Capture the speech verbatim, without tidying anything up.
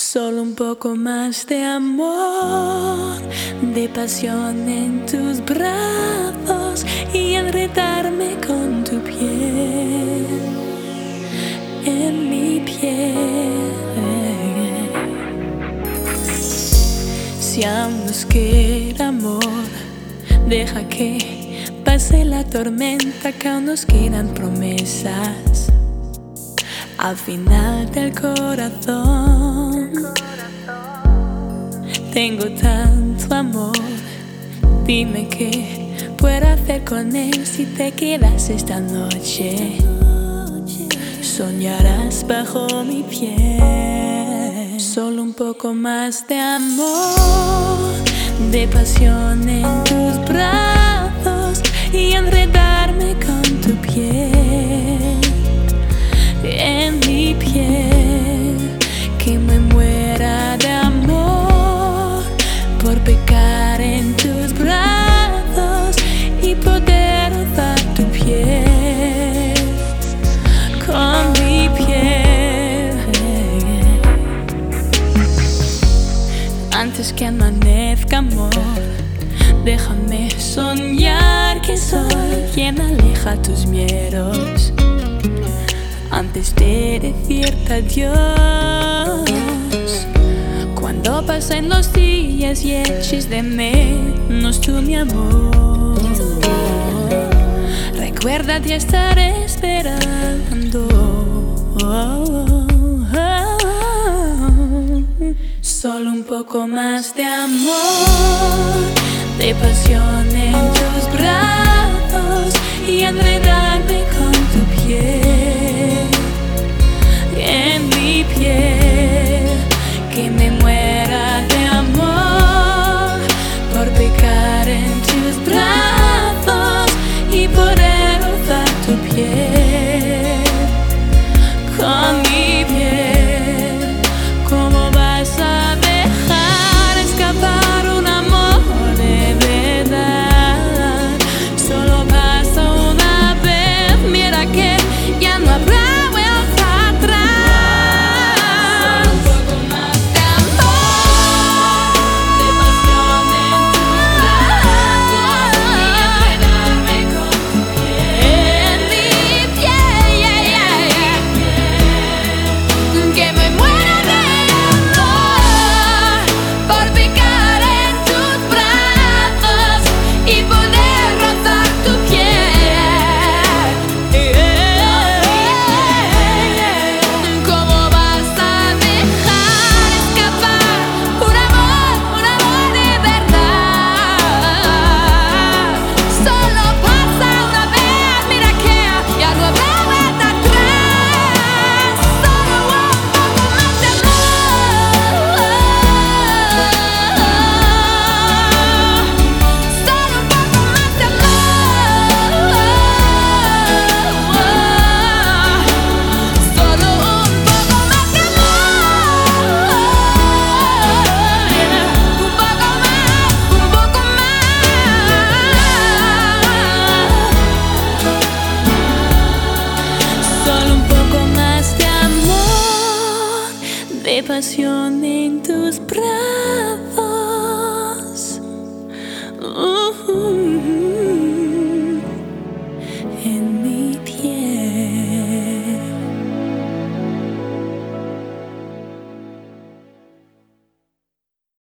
Solo un poco más de amor, de pasión en tus brazos y enredarme con tu piel en mi piel. Si aún nos queda amor, deja que pase la tormenta, que aún nos quedan promesas al final del corazón. Tengo tanto amor, dime qué puedo hacer con él si te quedas esta noche. Soñarás bajo mi piel. Solo un poco más de amor, de pasión en tus brazos y enredarme con tu piel en mi piel, que me muera de amor por pecar en tus brazos y poder rozar tu piel con mi piel. Antes que amanezca, amor, déjame soñar que soy quien aleja tus miedos antes de decirte adiós. Cuando pasen los días y eches de menos tú, mi amor, recuerda, te estaré esperando. Solo un poco más de amor, de pasión en tus brazos y enredarme con tu piel en mi piel, que me muera de amor por pecar en tus brazos y poder rozar tu piel con mi piel. ¿Cómo vas a dejar escapar un amor de verdad? Solo pasa una vez, mira que ya no habrá de pasión en tus brazos. Uh-huh.